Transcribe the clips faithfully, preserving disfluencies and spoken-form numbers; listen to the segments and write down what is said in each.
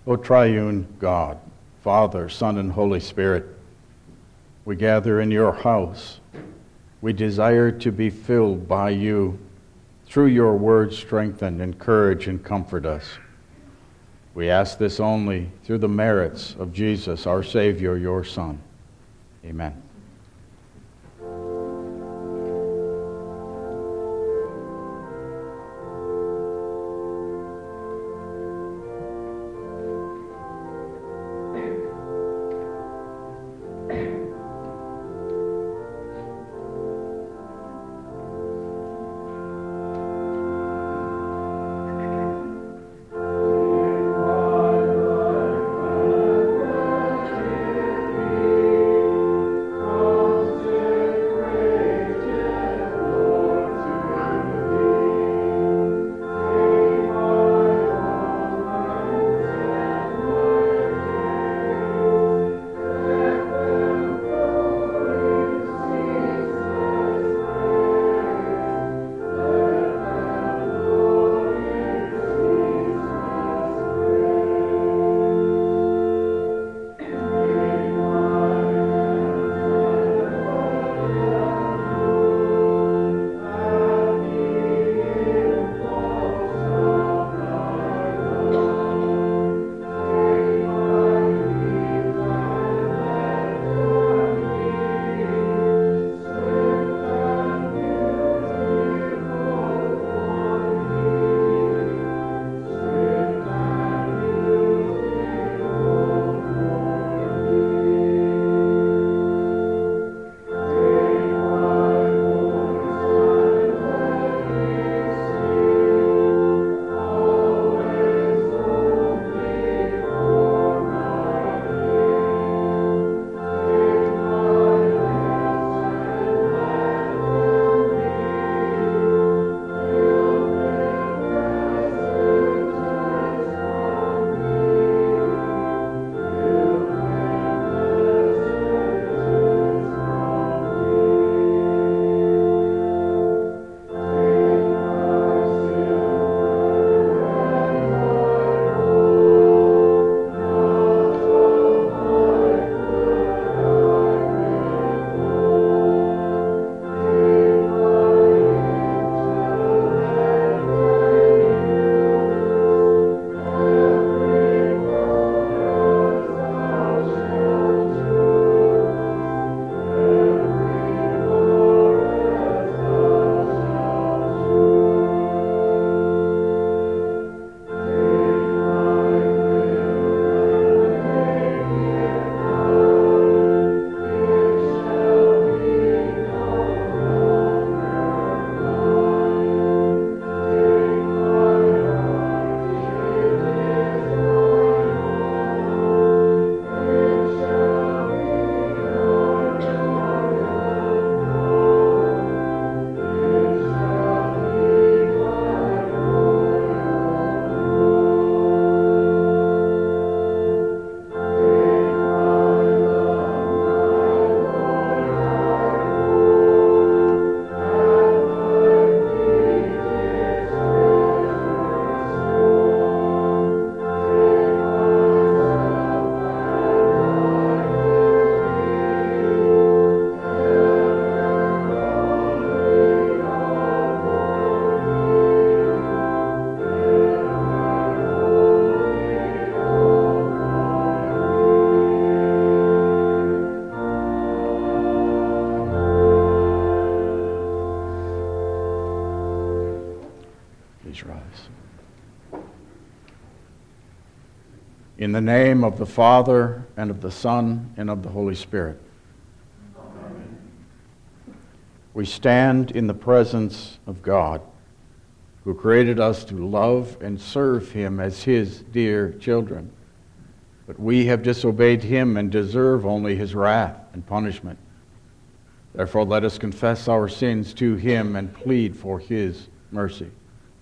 O triune God, Father, Son, and Holy Spirit, we gather in your house. We desire to be filled by you. Through your word, strengthen, encourage, and comfort us. We ask this only through the merits of Jesus, our Savior, your Son. Amen. In the name of the Father, and of the Son, and of the Holy Spirit. Amen. We stand in the presence of God, who created us to love and serve him as his dear children. But we have disobeyed him and deserve only his wrath and punishment. Therefore, let us confess our sins to him and plead for his mercy.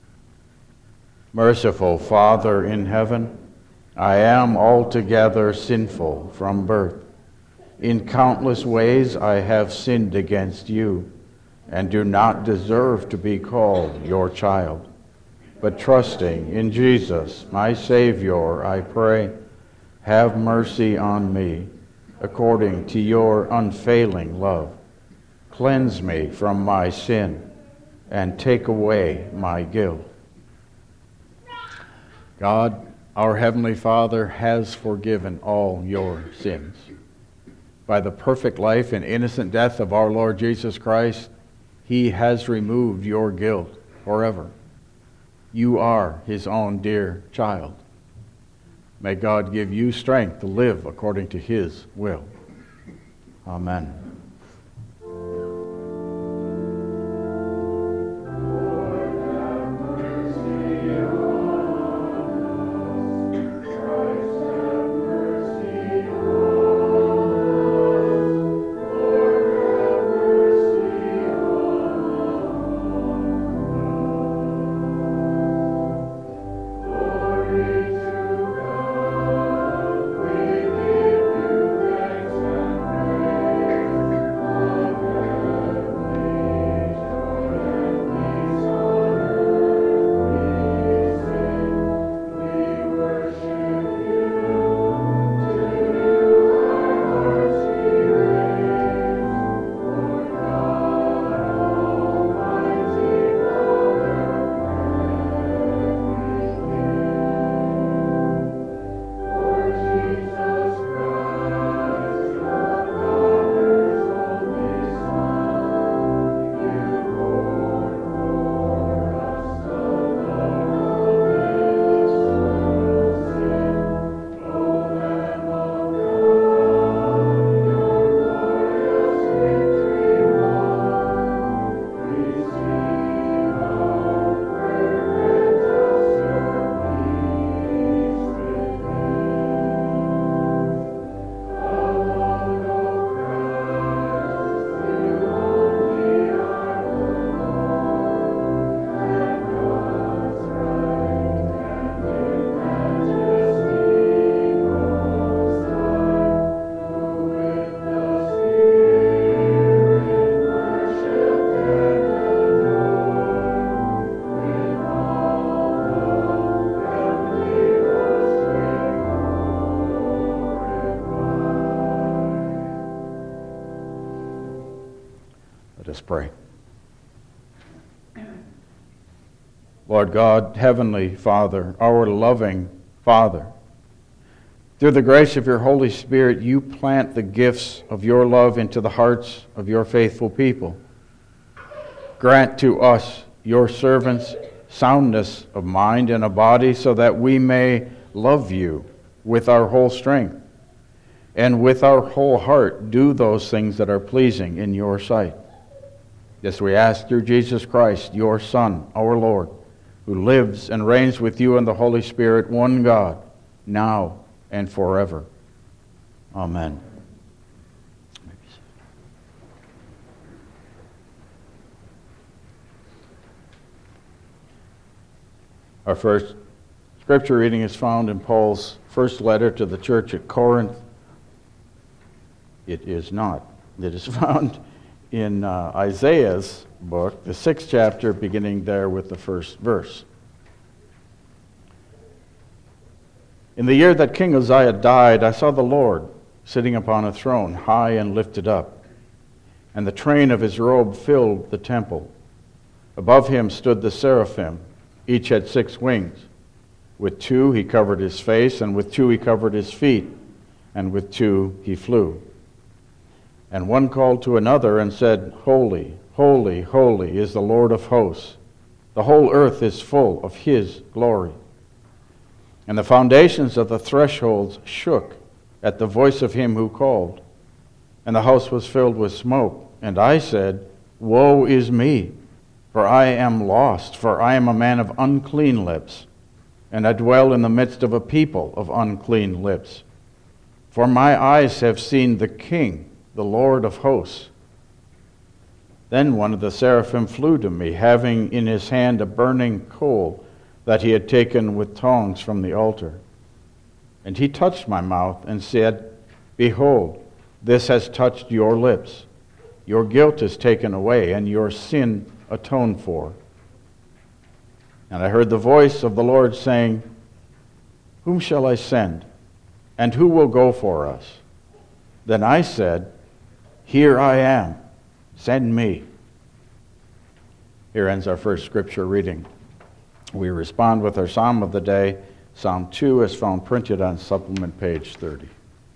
Merciful Father in heaven, I am altogether sinful from birth. In countless ways I have sinned against you, and do not deserve to be called your child. but trusting in Jesus, my Savior, I pray, have mercy on me, according to your unfailing love. Cleanse me from my sin, and take away my guilt. God, our Heavenly Father, has forgiven all your sins. By the perfect life and innocent death of our Lord Jesus Christ, he has removed your guilt forever. You are his own dear child. May God give you strength to live according to his will. Amen. Let us pray. Lord God, Heavenly Father, our loving Father, through the grace of your Holy Spirit, you plant the gifts of your love into the hearts of your faithful people. Grant to us, your servants, soundness of mind and of body, so that we may love you with our whole strength, and with our whole heart do those things that are pleasing in your sight. This we ask through Jesus Christ, your Son, our Lord, who lives and reigns with you in the Holy Spirit, one God, now and forever. Amen. Our first scripture reading is found in Paul's first letter to the church at Corinth. It is not. It is found in uh, Isaiah's book, the sixth chapter, beginning there with the first verse. In the year that King Uzziah died, I saw the Lord sitting upon a throne, high and lifted up, and the train of his robe filled the temple. Above him stood the seraphim. Each had six wings. With two he covered his face, and with two he covered his feet, and with two he flew. And one called to another and said, Holy, holy, holy is the Lord of hosts. The whole earth is full of his glory. And the foundations of the thresholds shook at the voice of him who called. And the house was filled with smoke. And I said, Woe is me, for I am lost, for I am a man of unclean lips, and I dwell in the midst of a people of unclean lips. For my eyes have seen the King, the Lord of hosts. Then one of the seraphim flew to me, having in his hand a burning coal that he had taken with tongs from the altar. And he touched my mouth and said, Behold, this has touched your lips. Your guilt is taken away, and your sin atoned for. And I heard the voice of the Lord saying, Whom shall I send? And who will go for us? Then I said, Here I am. Send me. Here ends our first scripture reading. We respond with our psalm of the day, Psalm two, as found printed on supplement page thirty.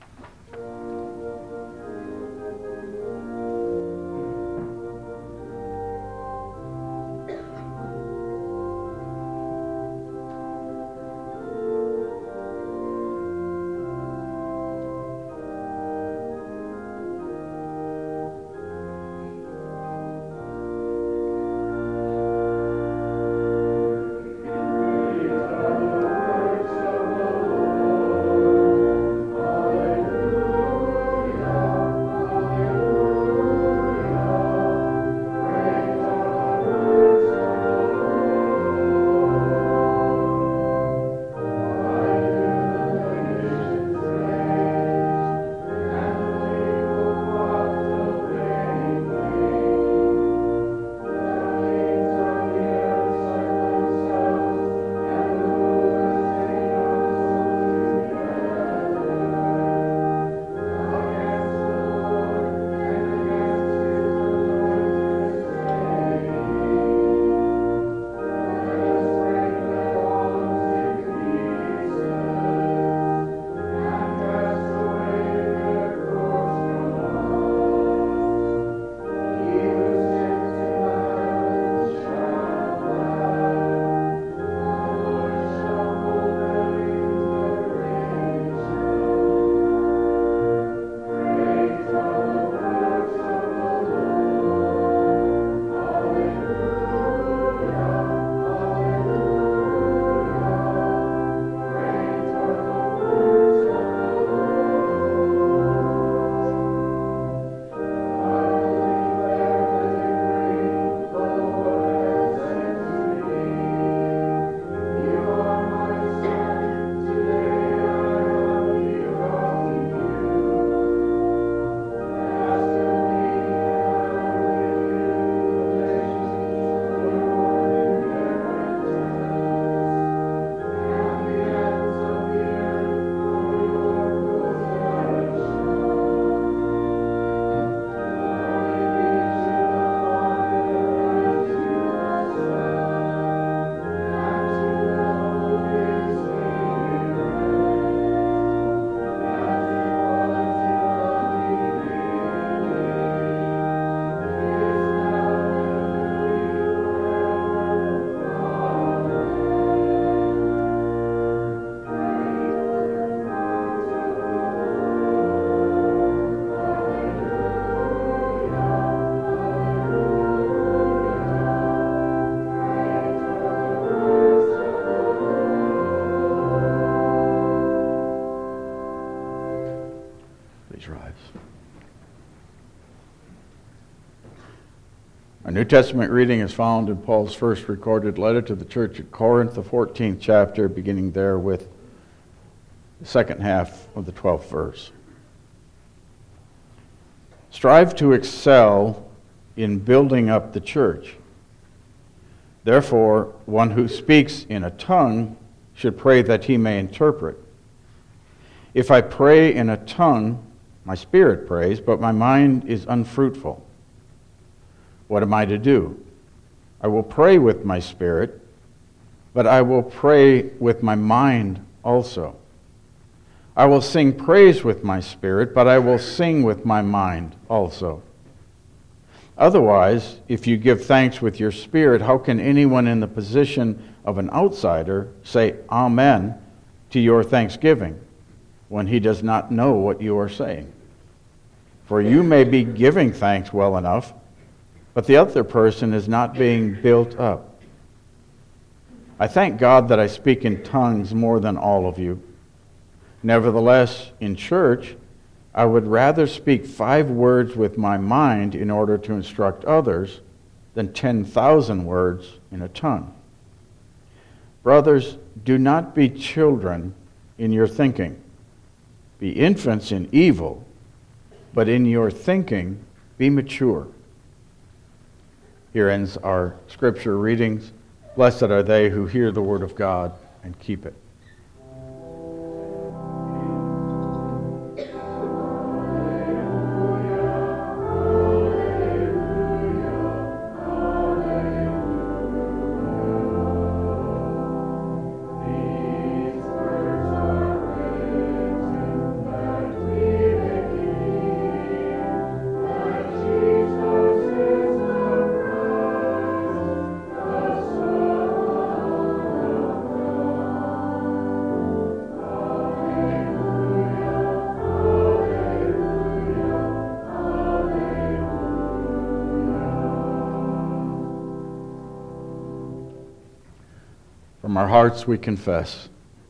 Our New Testament reading is found in Paul's first recorded letter to the church at Corinth, the fourteenth chapter, beginning there with the second half of the twelfth verse. Strive to excel in building up the church. Therefore, one who speaks in a tongue should pray that he may interpret. If I pray in a tongue, my spirit prays, but my mind is unfruitful. What am I to do? I will pray with my spirit, but I will pray with my mind also. I will sing praise with my spirit, but I will sing with my mind also. Otherwise, if you give thanks with your spirit, how can anyone in the position of an outsider say Amen to your thanksgiving when he does not know what you are saying? For you may be giving thanks well enough, but the other person is not being built up. I thank God that I speak in tongues more than all of you. Nevertheless, in church, I would rather speak five words with my mind in order to instruct others than ten thousand words in a tongue. Brothers, do not be children in your thinking. Be infants in evil, but in your thinking be mature. Here ends our scripture readings Blessed are they who hear the word of God and keep it. From our hearts we confess,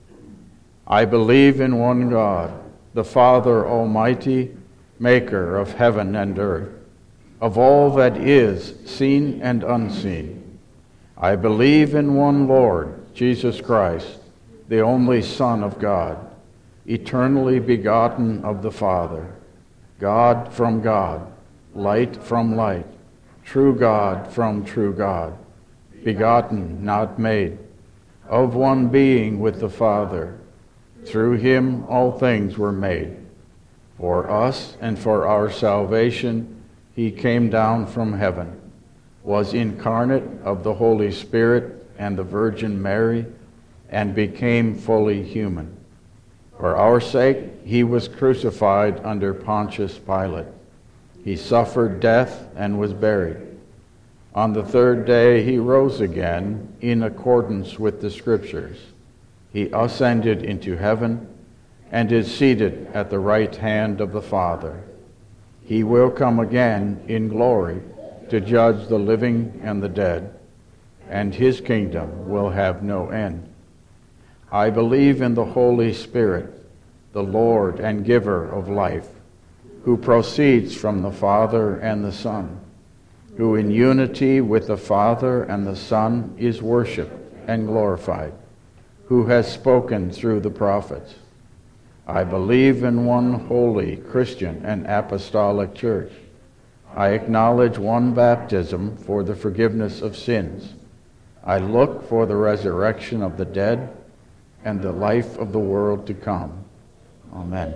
I believe in one God, the Father Almighty, maker of heaven and earth, of all that is seen and unseen. I believe in one Lord, Jesus Christ, the only Son of God, eternally begotten of the Father, God from God, light from light, true God from true God, begotten, not made, of one being with the Father. Through him all things were made. For us and for our salvation he came down from heaven, was incarnate of the Holy Spirit and the Virgin Mary, and became fully human. For our sake he was crucified under Pontius Pilate. He suffered death and was buried. On the third day he rose again in accordance with the Scriptures. He ascended into heaven and is seated at the right hand of the Father. He will come again in glory to judge the living and the dead, and his kingdom will have no end. I believe in the Holy Spirit, the Lord and giver of life, who proceeds from the Father and the Son, who in unity with the Father and the Son is worshipped and glorified, who has spoken through the prophets. I believe in one holy Christian and apostolic church. I acknowledge one baptism for the forgiveness of sins. I look for the resurrection of the dead and the life of the world to come. Amen.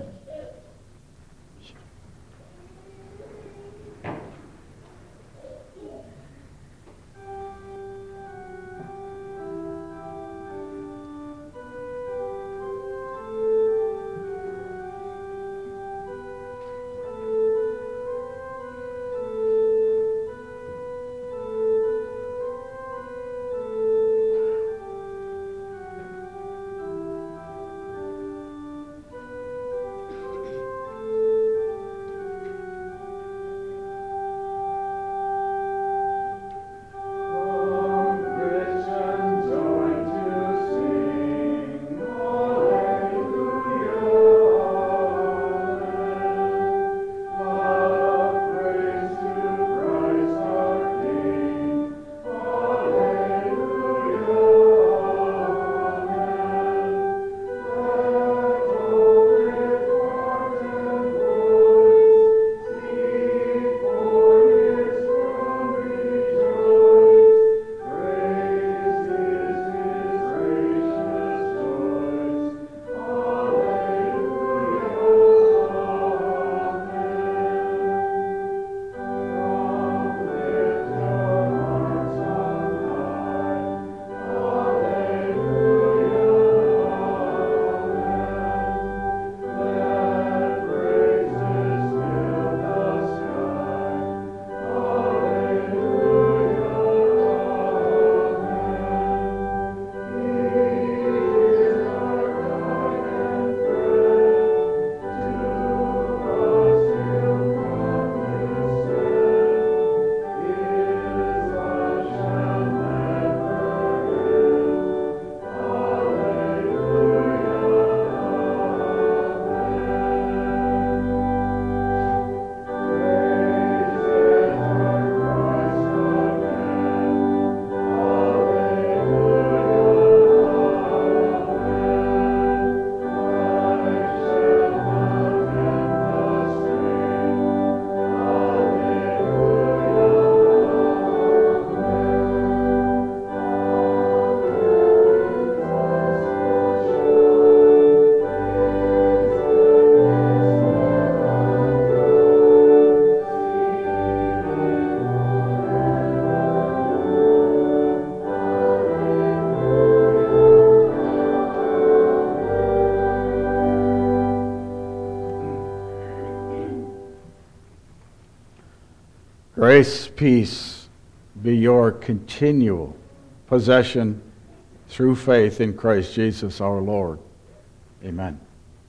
Grace, peace be your continual possession through faith in Christ Jesus our Lord. Amen.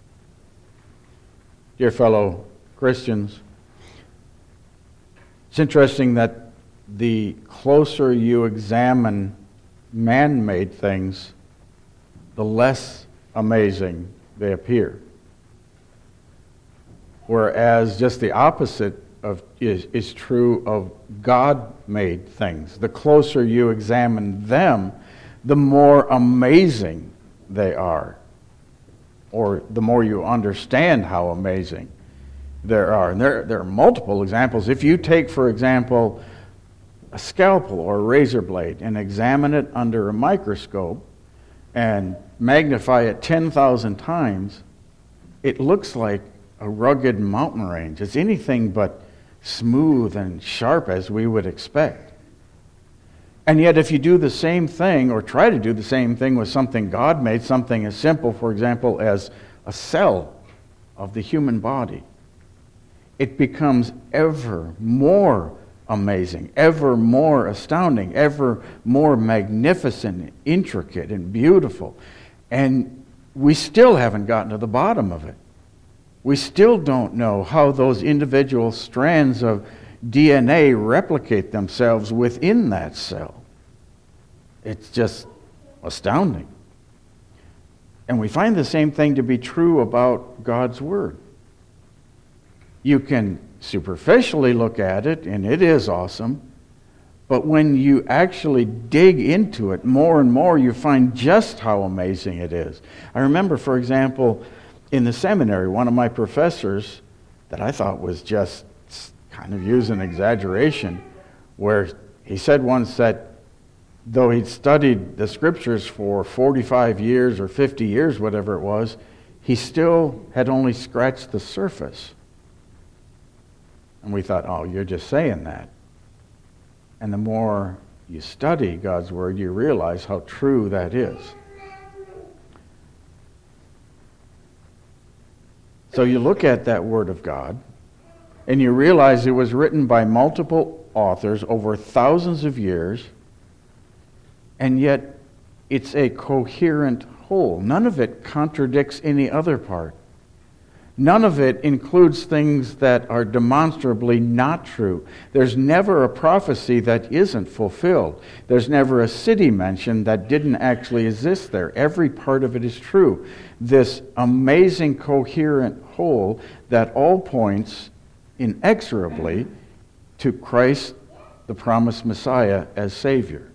Dear fellow Christians, it's interesting that the closer you examine man-made things, the less amazing they appear. Whereas just the opposite of is, is true of God-made things. The closer you examine them, the more amazing they are, or the more you understand how amazing there are. And there, there are multiple examples. If you take, for example, a scalpel or a razor blade and examine it under a microscope and magnify it ten thousand times, it looks like a rugged mountain range. It's anything but smooth and sharp as we would expect. And yet if you do the same thing, or try to do the same thing with something God made, something as simple, for example, as a cell of the human body, it becomes ever more amazing, ever more astounding, ever more magnificent, intricate, and beautiful. And we still haven't gotten to the bottom of it. We still don't know how those individual strands of D N A replicate themselves within that cell. It's just astounding. And we find the same thing to be true about God's Word. You can superficially look at it, and it is awesome, but when you actually dig into it more and more, you find just how amazing it is. I remember, for example, in the seminary, one of my professors that I thought was just kind of using exaggeration, where he said once that though he'd studied the scriptures for forty-five years or fifty years, whatever it was, he still had only scratched the surface. And we thought, oh, you're just saying that. And the more you study God's Word, you realize how true that is. So you look at that Word of God, and you realize it was written by multiple authors over thousands of years, and yet it's a coherent whole. None of it contradicts any other part. None of it includes things that are demonstrably not true. There's never a prophecy that isn't fulfilled. There's never a city mentioned that didn't actually exist there. Every part of it is true. This amazing coherent whole that all points inexorably to Christ, the promised Messiah, as Savior.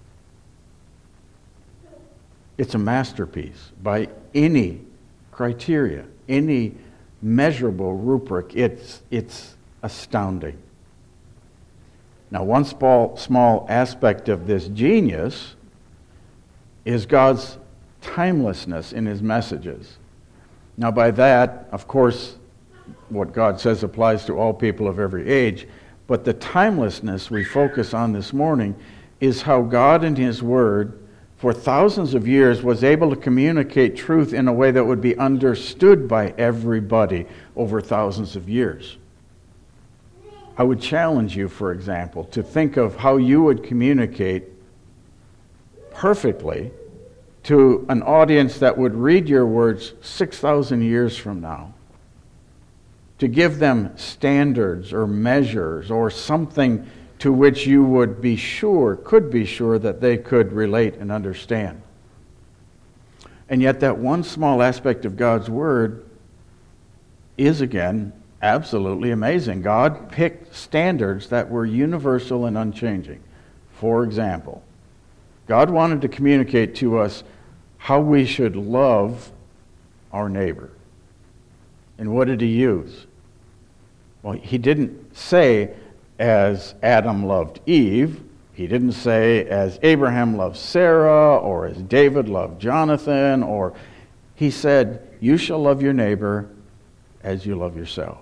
It's a masterpiece by any criteria, any measurable rubric. It's, it's astounding. Now, one small, small aspect of this genius is God's timelessness in His messages. Now, by that, of course, what God says applies to all people of every age, but the timelessness we focus on this morning is how God in His Word for thousands of years was able to communicate truth in a way that would be understood by everybody over thousands of years. I would challenge you, for example, to think of how you would communicate perfectly to an audience that would read your words six thousand years from now. To give them standards or measures or something to which you would be sure, could be sure that they could relate and understand. And yet that one small aspect of God's Word is, again, absolutely amazing. God picked standards that were universal and unchanging. For example, God wanted to communicate to us how we should love our neighbor. And what did He use? Well, He didn't say, as Adam loved Eve. He didn't say, as Abraham loved Sarah, or as David loved Jonathan, or He said, you shall love your neighbor as you love yourself.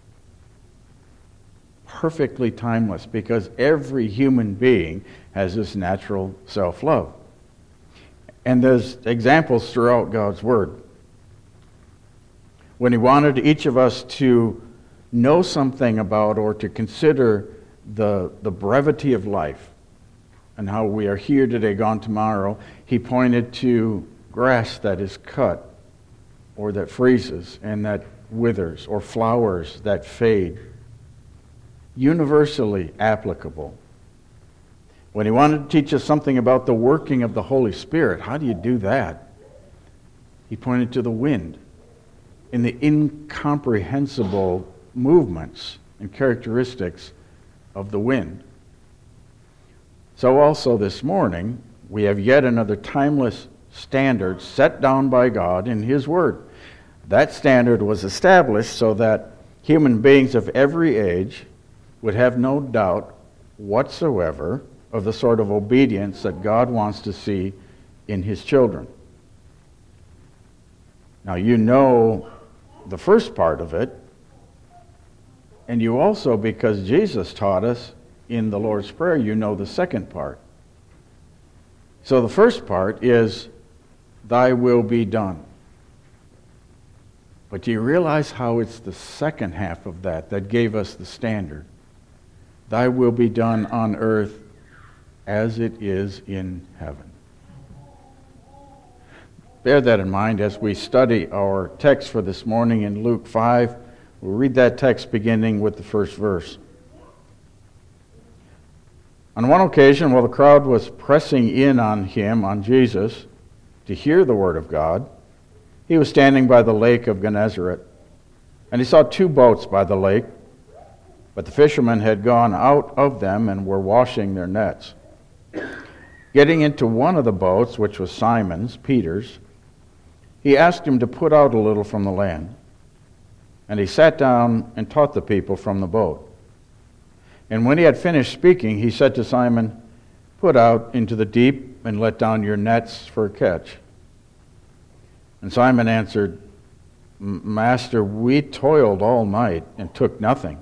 Perfectly timeless, because every human being has this natural self-love. And there's examples throughout God's Word. When He wanted each of us to know something about or to consider the, the brevity of life and how we are here today, gone tomorrow, he pointed to grass that is cut or that freezes and that withers, or flowers that fade. Universally applicable. When he wanted to teach us something about the working of the Holy Spirit, how do you do that? He pointed to the wind and the incomprehensible movements and characteristics of the wind. So also this morning, we have yet another timeless standard set down by God in His Word. That standard was established so that human beings of every age would have no doubt whatsoever of the sort of obedience that God wants to see in His children. Now, you know the first part of it, and you also, because Jesus taught us in the Lord's Prayer, you know the second part. So the first part is, "Thy will be done." But do you realize how it's the second half of that that gave us the standard? "Thy will be done on earth as it is in heaven." Bear that in mind as we study our text for this morning in Luke five. We'll read that text beginning with the first verse. On one occasion, while the crowd was pressing in on him, on Jesus, to hear the word of God, he was standing by the lake of Gennesaret, and he saw two boats by the lake, but the fishermen had gone out of them and were washing their nets. Getting into one of the boats, which was Simon's, Peter's, he asked him to put out a little from the land. And he sat down and taught the people from the boat. And when he had finished speaking, he said to Simon, "Put out into the deep and let down your nets for a catch." And Simon answered, "Master, we toiled all night and took nothing.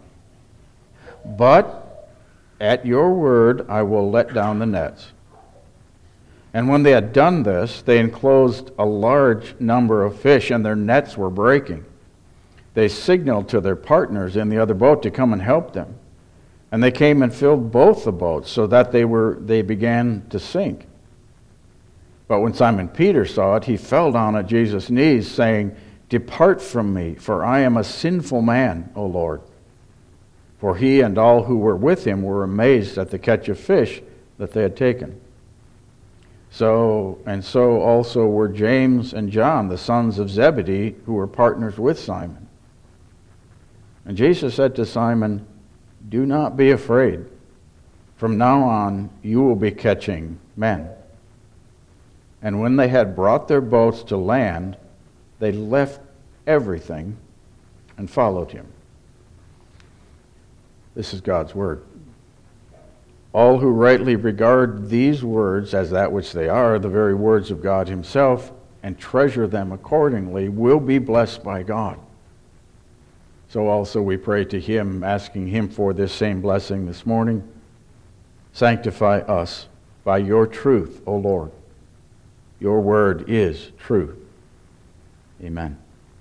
But at your word I will let down the nets." And when they had done this, they enclosed a large number of fish, and their nets were breaking. They signaled to their partners in the other boat to come and help them. And they came and filled both the boats, so that they were they began to sink. But when Simon Peter saw it, he fell down at Jesus' knees, saying, "Depart from me, for I am a sinful man, O Lord." For he and all who were with him were amazed at the catch of fish that they had taken. So, and so also were James and John, the sons of Zebedee, who were partners with Simon. And Jesus said to Simon, "Do not be afraid. From now on you will be catching men." And when they had brought their boats to land, they left everything and followed him. This is God's word. All who rightly regard these words as that which they are, the very words of God Himself, and treasure them accordingly, will be blessed by God. So also we pray to Him, asking Him for this same blessing this morning. Sanctify us by your truth, O Lord. Your word is truth. Amen.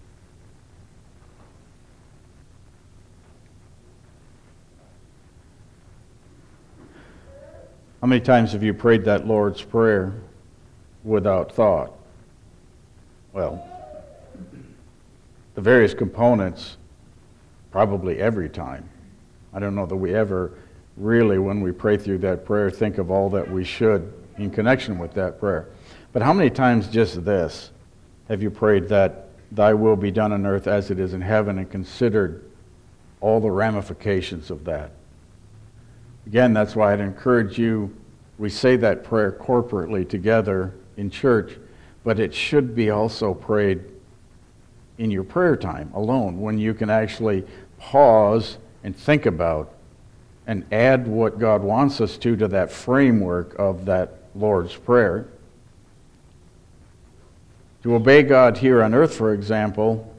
How many times have you prayed that Lord's Prayer without thought? Well, the various components, probably every time. I don't know that we ever really, when we pray through that prayer, think of all that we should in connection with that prayer. But how many times just this have you prayed that thy will be done on earth as it is in heaven, and considered all the ramifications of that? Again, that's why I'd encourage you, we say that prayer corporately together in church, but it should be also prayed in your prayer time alone, when you can actually pause and think about and add what God wants us to to that framework of that Lord's Prayer. To obey God here on earth, for example,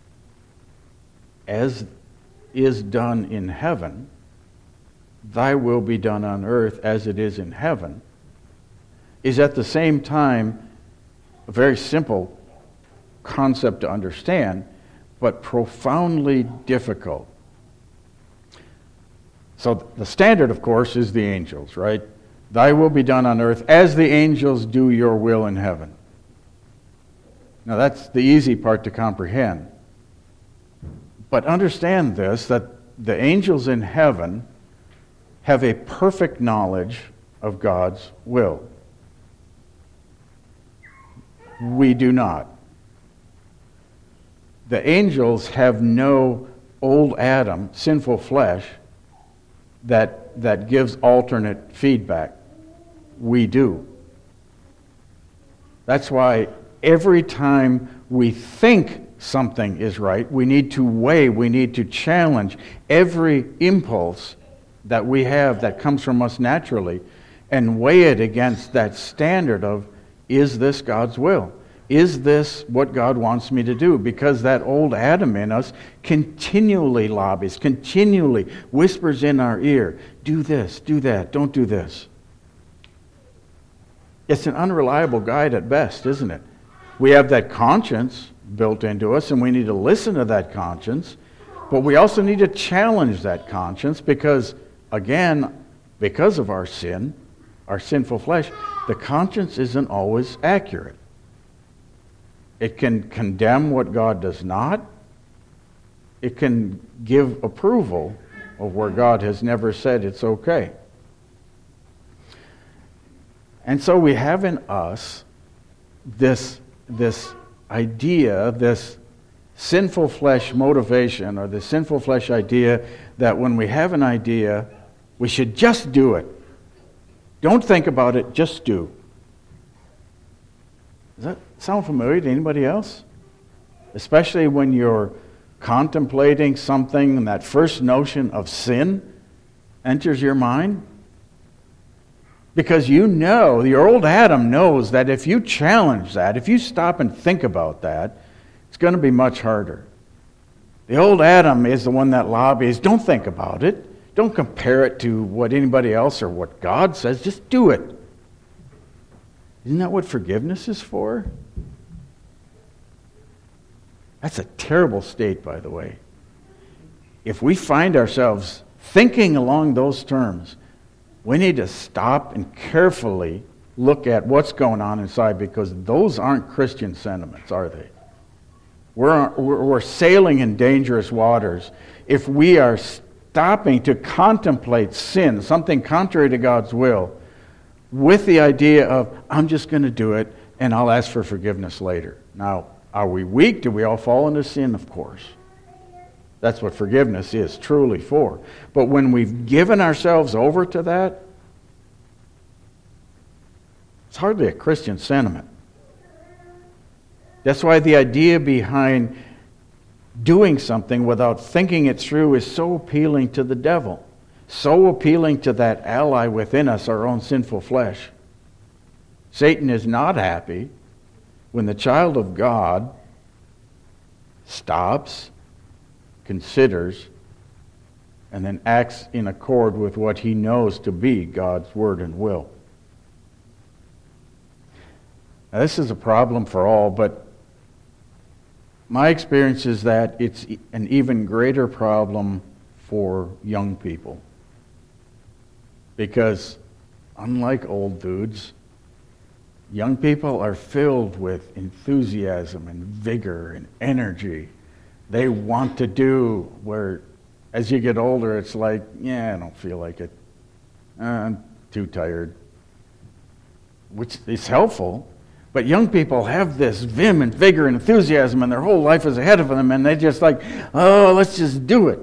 as is done in heaven, thy will be done on earth as it is in heaven, is at the same time a very simple concept to understand, but profoundly difficult. So the standard, of course, is the angels, right? Thy will be done on earth as the angels do your will in heaven. Now that's the easy part to comprehend. But understand this, that the angels in heaven have a perfect knowledge of God's will. We do not. The angels have no old Adam, sinful flesh, that, that gives alternate feedback. We do. That's why every time we think something is right, we need to weigh, we need to challenge every impulse that we have that comes from us naturally and weigh it against that standard of, is this God's will? Is this what God wants me to do? Because that old Adam in us continually lobbies, continually whispers in our ear, do this, do that, don't do this. It's an unreliable guide at best, isn't it? We have that conscience built into us, and we need to listen to that conscience, but we also need to challenge that conscience because, again, because of our sin, our sinful flesh, the conscience isn't always accurate. It can condemn what God does not. It can give approval of where God has never said it's okay. And so we have in us this, this idea, this sinful flesh motivation, or the sinful flesh idea that when we have an idea, we should just do it. Don't think about it, just do. Does that sound familiar to anybody else? Especially when you're contemplating something and that first notion of sin enters your mind. Because you know, your old Adam knows that if you challenge that, if you stop and think about that, it's going to be much harder. The old Adam is the one that lobbies, don't think about it. Don't compare it to what anybody else or what God says. Just do it. Isn't that what forgiveness is for? That's a terrible state, by the way. If we find ourselves thinking along those terms, we need to stop and carefully look at what's going on inside, because those aren't Christian sentiments, are they? We're, we're sailing in dangerous waters if we are stopping to contemplate sin, something contrary to God's will, with the idea of, I'm just going to do it and I'll ask for forgiveness later. Now, are we weak? Do we all fall into sin? Of course. That's what forgiveness is truly for. But when we've given ourselves over to that, it's hardly a Christian sentiment. That's why the idea behind doing something without thinking it through is so appealing to the devil, so appealing to that ally within us, our own sinful flesh. Satan is not happy when the child of God stops, considers, and then acts in accord with what he knows to be God's word and will. Now, this is a problem for all, but my experience is that it's an even greater problem for young people. Because unlike old dudes, young people are filled with enthusiasm and vigor and energy. They want to do, where as you get older, it's like, yeah, I don't feel like it. Uh, I'm too tired. Which is helpful. But young people have this vim and vigor and enthusiasm, and their whole life is ahead of them, and they just like, oh, let's just do it.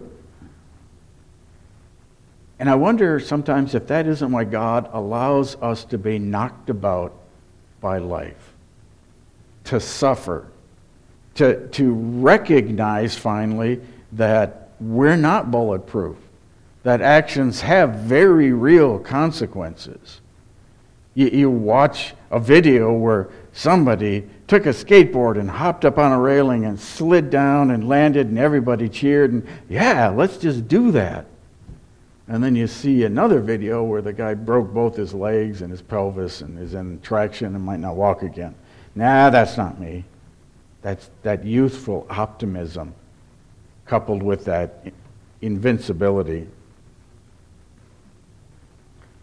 And I wonder sometimes if that isn't why God allows us to be knocked about by life, to suffer, to, to recognize finally that we're not bulletproof, that actions have very real consequences. You, you watch a video where somebody took a skateboard and hopped up on a railing and slid down and landed, and everybody cheered, and yeah, let's just do that. And then you see another video where the guy broke both his legs and his pelvis and is in traction and might not walk again. Nah, that's not me. That's that youthful optimism coupled with that invincibility.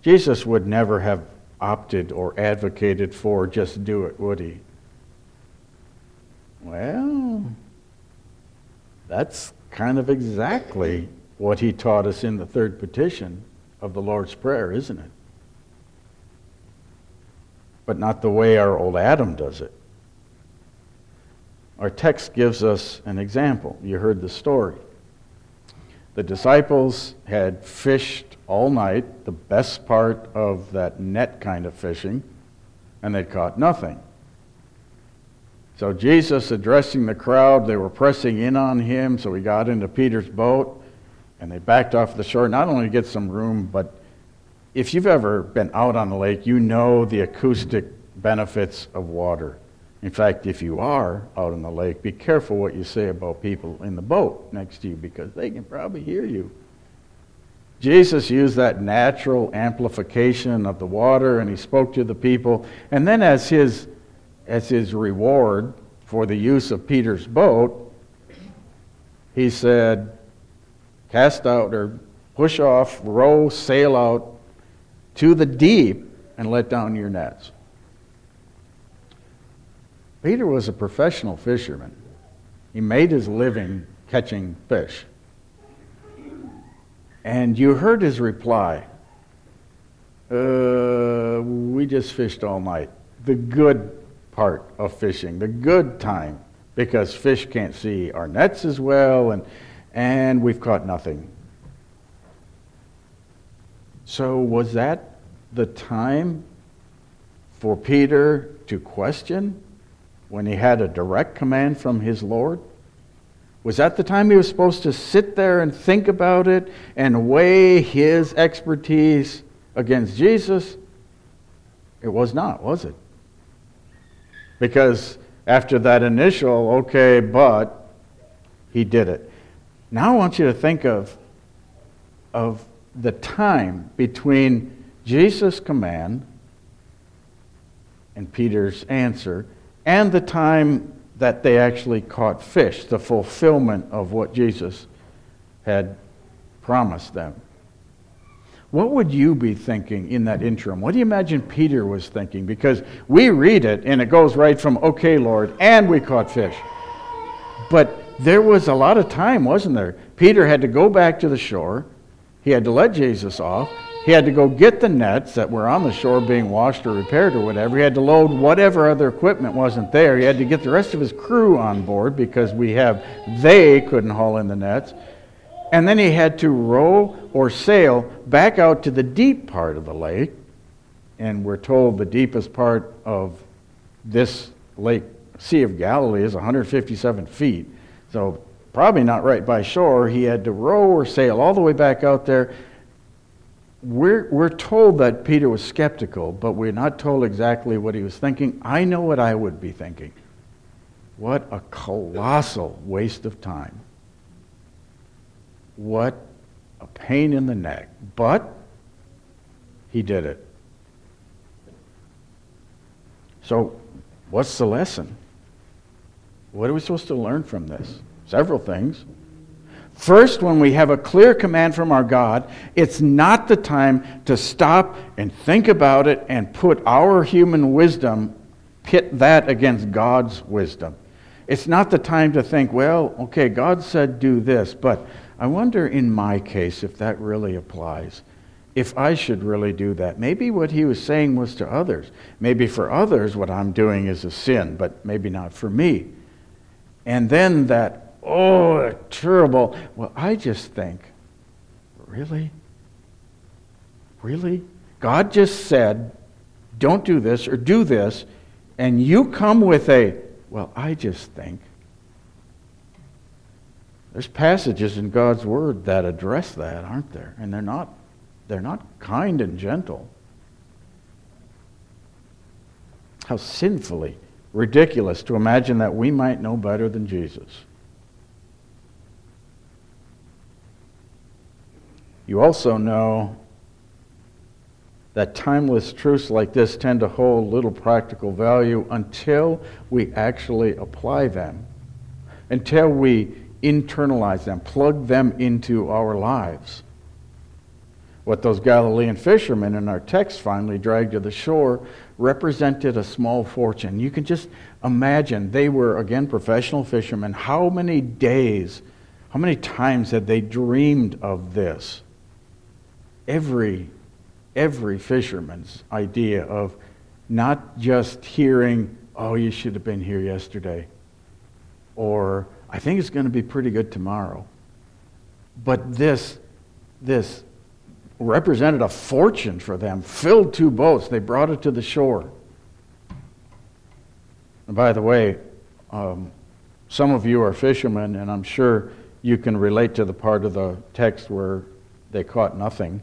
Jesus would never have opted or advocated for just do it, would he? Well, that's kind of exactly what he taught us in the third petition of the Lord's Prayer, isn't it? But not the way our old Adam does it. Our text gives us an example. You heard the story. The disciples had fished all night, the best part of that net kind of fishing, and they'd caught nothing. So Jesus, addressing the crowd, they were pressing in on him, so he got into Peter's boat, and they backed off the shore, not only to get some room, but if you've ever been out on the lake, you know the acoustic benefits of water. In fact, if you are out on the lake, be careful what you say about people in the boat next to you, because they can probably hear you. Jesus used that natural amplification of the water, and he spoke to the people, and then as his As his reward for the use of Peter's boat, he said, cast out or push off, row, sail out to the deep and let down your nets. Peter was a professional fisherman. He made his living catching fish. And you heard his reply, uh, we just fished all night. The good part of fishing, the good time, because fish can't see our nets as well, and and we've caught nothing. So was that the time for Peter to question when he had a direct command from his Lord? Was that the time he was supposed to sit there and think about it and weigh his expertise against Jesus? It was not, was it? Because after that initial, okay, but, he did it. Now I want you to think of, of the time between Jesus' command and Peter's answer, and the time that they actually caught fish, the fulfillment of what Jesus had promised them. What would you be thinking in that interim? What do you imagine Peter was thinking? Because we read it and it goes right from, okay, Lord, and we caught fish. But there was a lot of time, wasn't there? Peter had to go back to the shore. He had to let Jesus off. He had to go get the nets that were on the shore being washed or repaired or whatever. He had to load whatever other equipment wasn't there. He had to get the rest of his crew on board because we have, they couldn't haul in the nets. And then he had to row or sail back out to the deep part of the lake. And we're told the deepest part of this lake, Sea of Galilee, is one hundred fifty-seven feet. So probably not right by shore. He had to row or sail all the way back out there. We're, we're told that Peter was skeptical, but we're not told exactly what he was thinking. I know what I would be thinking. What a colossal waste of time. What a pain in the neck. But he did it. So what's the lesson? What are we supposed to learn from this? Several things. First, when we have a clear command from our God, it's not the time to stop and think about it and put our human wisdom, pit that against God's wisdom. It's not the time to think, well, okay, God said do this, but I wonder in my case if that really applies. If I should really do that. Maybe what he was saying was to others. Maybe for others what I'm doing is a sin, but maybe not for me. And then that, oh, terrible. Well, I just think, really? Really? God just said, don't do this or do this, and you come with a, well, I just think. There's passages in God's Word that address that, aren't there? And they're not, they're not kind and gentle. How sinfully ridiculous to imagine that we might know better than Jesus. You also know that timeless truths like this tend to hold little practical value until we actually apply them, until we internalize them, plug them into our lives. What those Galilean fishermen in our text finally dragged to the shore represented a small fortune. You can just imagine, they were, again, professional fishermen. How many days, how many times had they dreamed of this? Every, every fisherman's idea of not just hearing, oh, you should have been here yesterday, or I think it's going to be pretty good tomorrow. But this, this represented a fortune for them. Filled two boats. They brought it to the shore. And by the way, um, some of you are fishermen, and I'm sure you can relate to the part of the text where they caught nothing.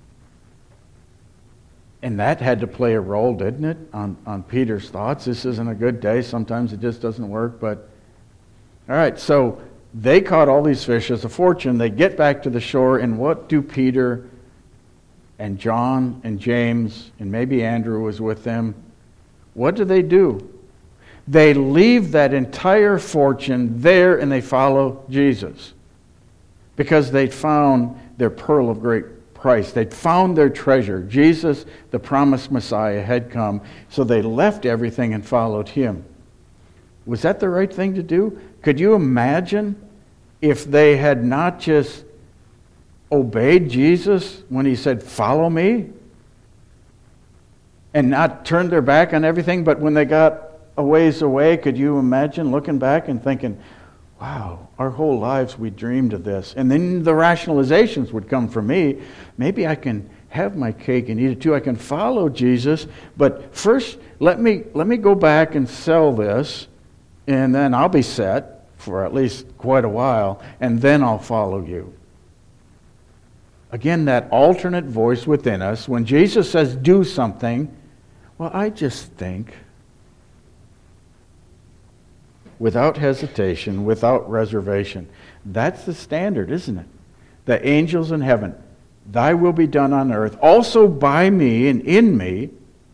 And that had to play a role, didn't it, on, on Peter's thoughts? This isn't a good day. Sometimes it just doesn't work. But, all right, so they caught all these fish as a fortune. They get back to the shore, and what do Peter and John and James, and maybe Andrew was with them, what do they do? They leave that entire fortune there and they follow Jesus. Because they'd found their pearl of great price. They'd found their treasure. Jesus, the promised Messiah, had come. So they left everything and followed him. Was that the right thing to do? Could you imagine if they had not just obeyed Jesus when he said, follow me, and not turned their back on everything, but when they got a ways away, could you imagine looking back and thinking, wow, our whole lives we dreamed of this. And then the rationalizations would come from me. Maybe I can have my cake and eat it too. I can follow Jesus, but first let me let me go back and sell this, and then I'll be set for at least quite a while, and then I'll follow you. Again, that alternate voice within us, when Jesus says do something, well, I just think, without hesitation, without reservation. That's the standard, isn't it? The angels in heaven, thy will be done on earth, also by me and in me,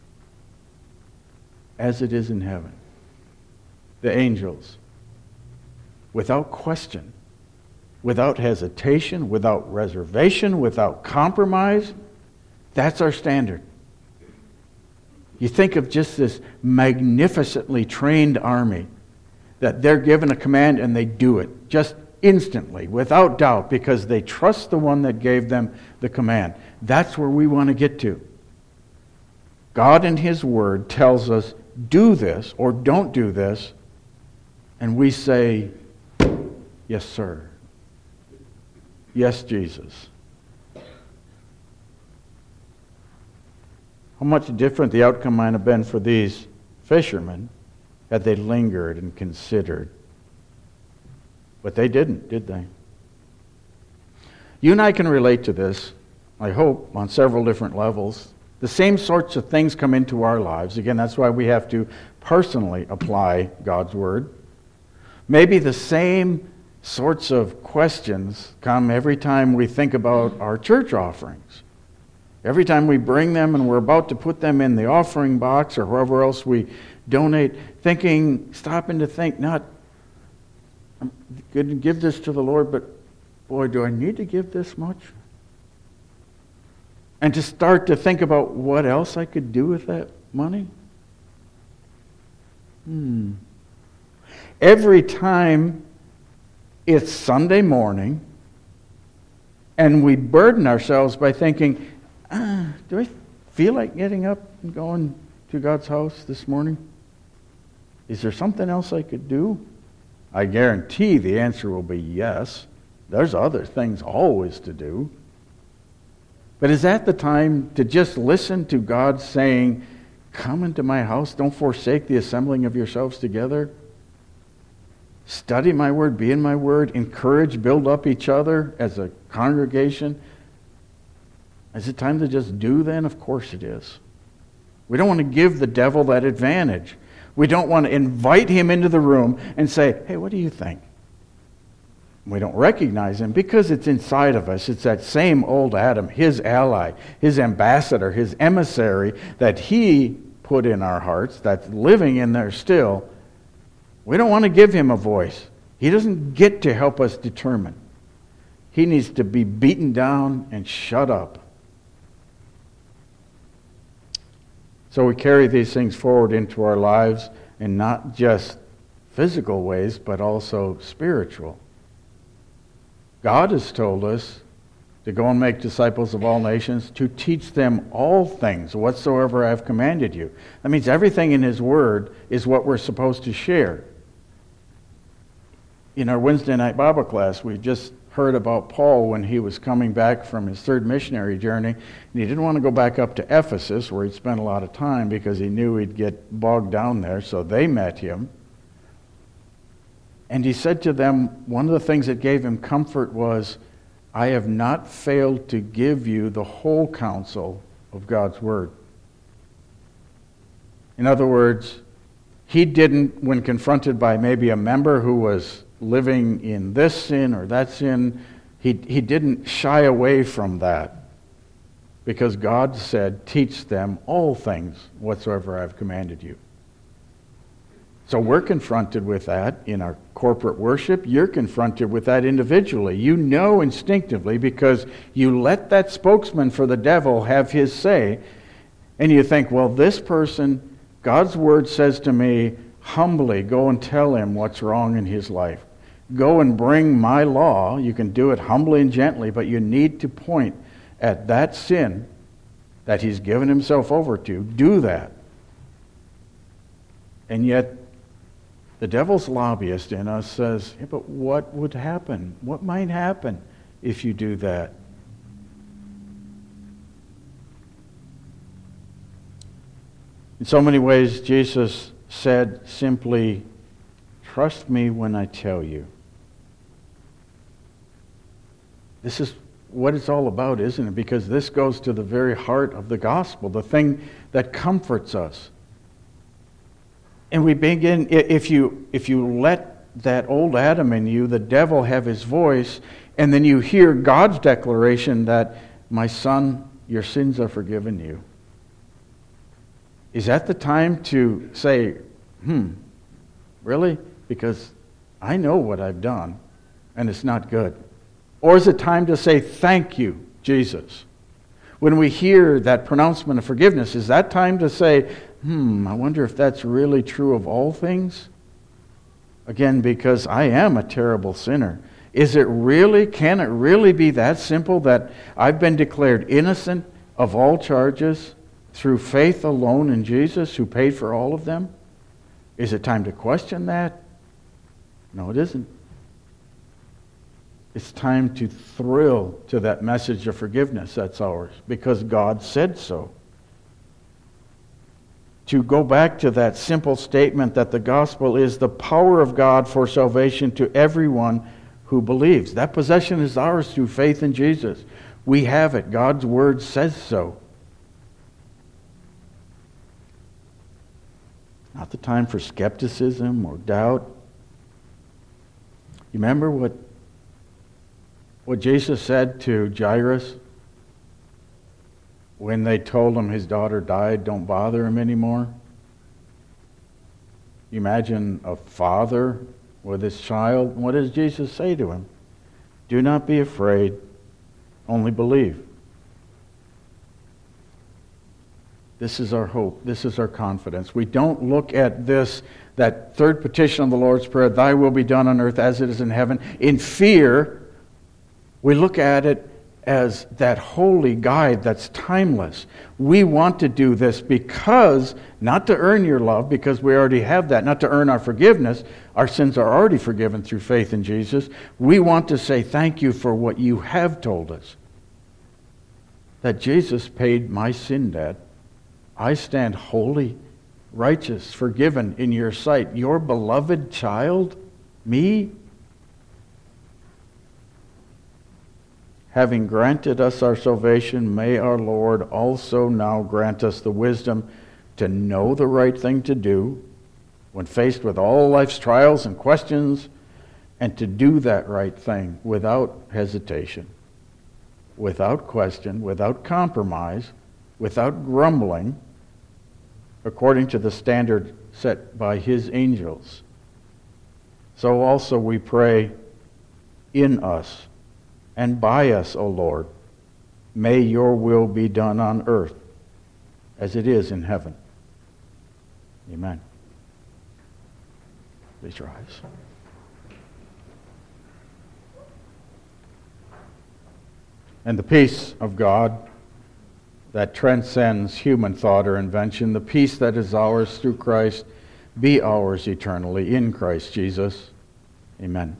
as it is in heaven. The angels, without question, without hesitation, without reservation, without compromise, that's our standard. You think of just this magnificently trained army, that they're given a command and they do it just instantly, without doubt, because they trust the one that gave them the command. That's where we want to get to. God in his word tells us, do this or don't do this, and we say, yes, sir. Yes, Jesus. How much different the outcome might have been for these fishermen had they lingered and considered. But they didn't, did they? You and I can relate to this, I hope, on several different levels. The same sorts of things come into our lives. Again, that's why we have to personally apply God's word. Maybe the same sorts of questions come every time we think about our church offerings. Every time we bring them and we're about to put them in the offering box or wherever else we donate, thinking, stopping to think, not, I'm going to give this to the Lord, but boy, do I need to give this much? And to start to think about what else I could do with that money? Hmm. Every time it's Sunday morning and we burden ourselves by thinking, ah, do I feel like getting up and going to God's house this morning? Is there something else I could do? I guarantee the answer will be yes. There's other things always to do. But is that the time to just listen to God saying, come into my house, don't forsake the assembling of yourselves together? Study my word, be in my word, encourage, build up each other as a congregation. Is it time to just do then? Of course it is. We don't want to give the devil that advantage. We don't want to invite him into the room and say, hey, what do you think? We don't recognize him because it's inside of us. It's that same old Adam, his ally, his ambassador, his emissary that he put in our hearts, that's living in there still. We don't want to give him a voice. He doesn't get to help us determine. He needs to be beaten down and shut up So we carry these things forward into our lives in not just physical ways, but also spiritual. God has told us to go and make disciples of all nations, to teach them all things whatsoever I have commanded you. That means everything in His Word is what we're supposed to share. In our Wednesday night Bible class, we just heard about Paul when he was coming back from his third missionary journey, and he didn't want to go back up to Ephesus, where he'd spent a lot of time, because he knew he'd get bogged down there, so they met him. And he said to them, one of the things that gave him comfort was, I have not failed to give you the whole counsel of God's Word. In other words, he didn't, when confronted by maybe a member who was living in this sin or that sin, he, he didn't shy away from that, because God said, teach them all things whatsoever I have commanded you. So we're confronted with that in our corporate worship. You're confronted with that individually. You know instinctively, because you let that spokesman for the devil have his say, and you think, well, this person, God's Word says to me, humbly go and tell him what's wrong in his life. Go and bring my law. You can do it humbly and gently, but you need to point at that sin that he's given himself over to. Do that. And yet, the devil's lobbyist in us says, yeah, but what would happen? What might happen if you do that? In so many ways, Jesus said simply, trust me when I tell you. This is what it's all about, isn't it? Because this goes to the very heart of the gospel, the thing that comforts us. And we begin, if you if you let that old Adam in you, the devil, have his voice, and then you hear God's declaration that, my son, your sins are forgiven you. Is that the time to say, hmm, really? Because I know what I've done, and it's not good. Or is it time to say, thank you, Jesus? When we hear that pronouncement of forgiveness, is that time to say, hmm, I wonder if that's really true of all things? Again, because I am a terrible sinner. Is it really, can it really be that simple that I've been declared innocent of all charges through faith alone in Jesus, who paid for all of them? Is it time to question that? No, it isn't. It's time to thrill to that message of forgiveness that's ours, because God said so. To go back to that simple statement that the gospel is the power of God for salvation to everyone who believes. That possession is ours through faith in Jesus. We have it. God's Word says so. Not the time for skepticism or doubt. You remember what, what Jesus said to Jairus when they told him his daughter died? Don't bother him anymore. You imagine a father with his child. What does Jesus say to him? Do not be afraid, only believe. This is our hope. This is our confidence. We don't look at this, that third petition of the Lord's Prayer, thy will be done on earth as it is in heaven, in fear. We look at it as that holy guide that's timeless. We want to do this because, not to earn your love, because we already have that, not to earn our forgiveness. Our sins are already forgiven through faith in Jesus. We want to say thank you for what you have told us. That Jesus paid my sin debt. I stand holy, righteous, forgiven in your sight. Your beloved child, me, having granted us our salvation, may our Lord also now grant us the wisdom to know the right thing to do when faced with all life's trials and questions, and to do that right thing without hesitation, without question, without compromise, without grumbling, according to the standard set by His angels. So also we pray in us and by us, O Lord, may your will be done on earth as it is in heaven. Amen. Please rise. And the peace of God that transcends human thought or invention, the peace that is ours through Christ, be ours eternally in Christ Jesus. Amen.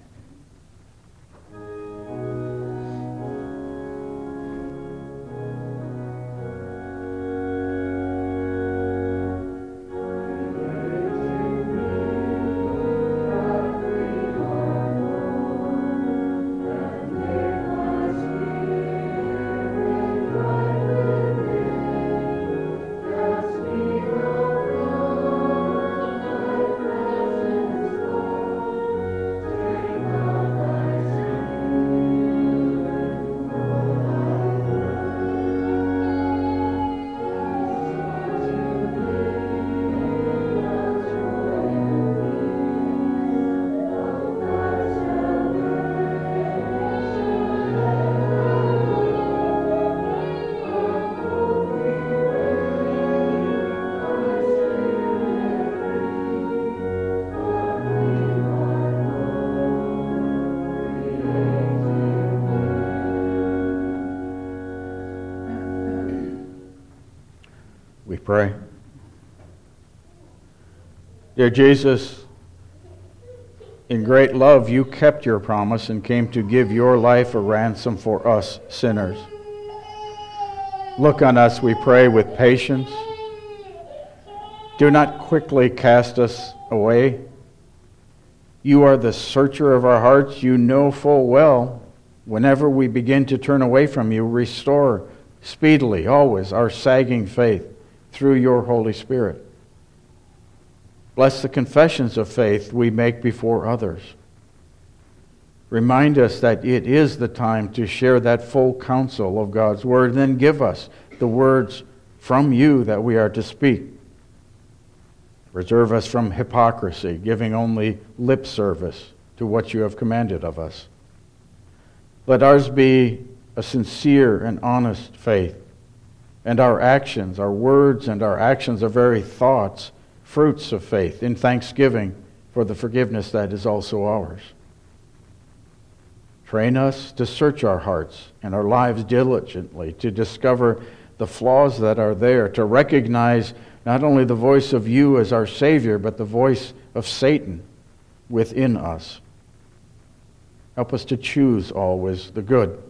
We pray. Dear Jesus, in great love you kept your promise and came to give your life a ransom for us sinners. Look on us, we pray, with patience. Do not quickly cast us away. You are the searcher of our hearts. You know full well, whenever we begin to turn away from you, restore speedily, always, our sagging faith through your Holy Spirit. Bless the confessions of faith we make before others. Remind us that it is the time to share that full counsel of God's Word. Then give us the words from you that we are to speak. Preserve us from hypocrisy, giving only lip service to what you have commanded of us. Let ours be a sincere and honest faith, and our actions, our words and our actions, our very thoughts, fruits of faith in thanksgiving for the forgiveness that is also ours. Train us to search our hearts and our lives diligently, to discover the flaws that are there, to recognize not only the voice of you as our Savior, but the voice of Satan within us. Help us to choose always the good.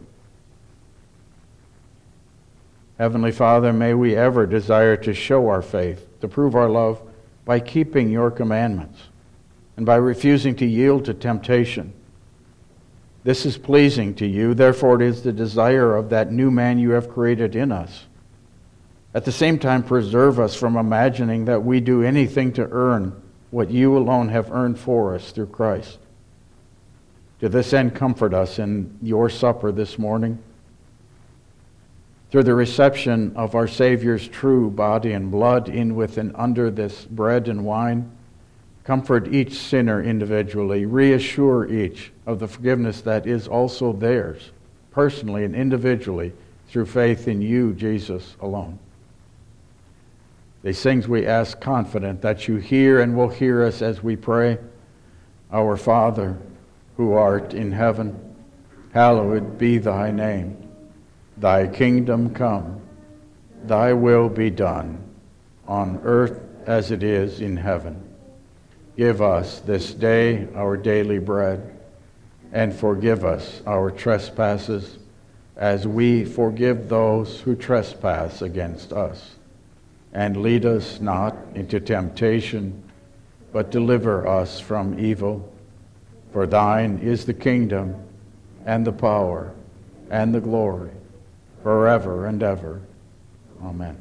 Heavenly Father, may we ever desire to show our faith, to prove our love by keeping your commandments and by refusing to yield to temptation. This is pleasing to you, therefore it is the desire of that new man you have created in us. At the same time, preserve us from imagining that we do anything to earn what you alone have earned for us through Christ. To this end, comfort us in your supper this morning. Through the reception of our Savior's true body and blood in, with, and under this bread and wine, comfort each sinner individually. Reassure each of the forgiveness that is also theirs, personally and individually, through faith in you, Jesus, alone. These things we ask confident that you hear and will hear us as we pray. Our Father, who art in heaven, hallowed be thy name. Thy kingdom come, thy will be done, on earth as it is in heaven. Give us this day our daily bread, and forgive us our trespasses, as we forgive those who trespass against us. And lead us not into temptation, but deliver us from evil. For thine is the kingdom, and the power, and the glory, forever and ever. Amen.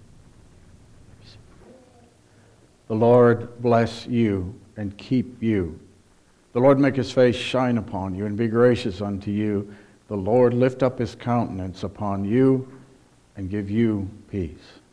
The Lord bless you and keep you. The Lord make his face shine upon you and be gracious unto you. The Lord lift up his countenance upon you and give you peace.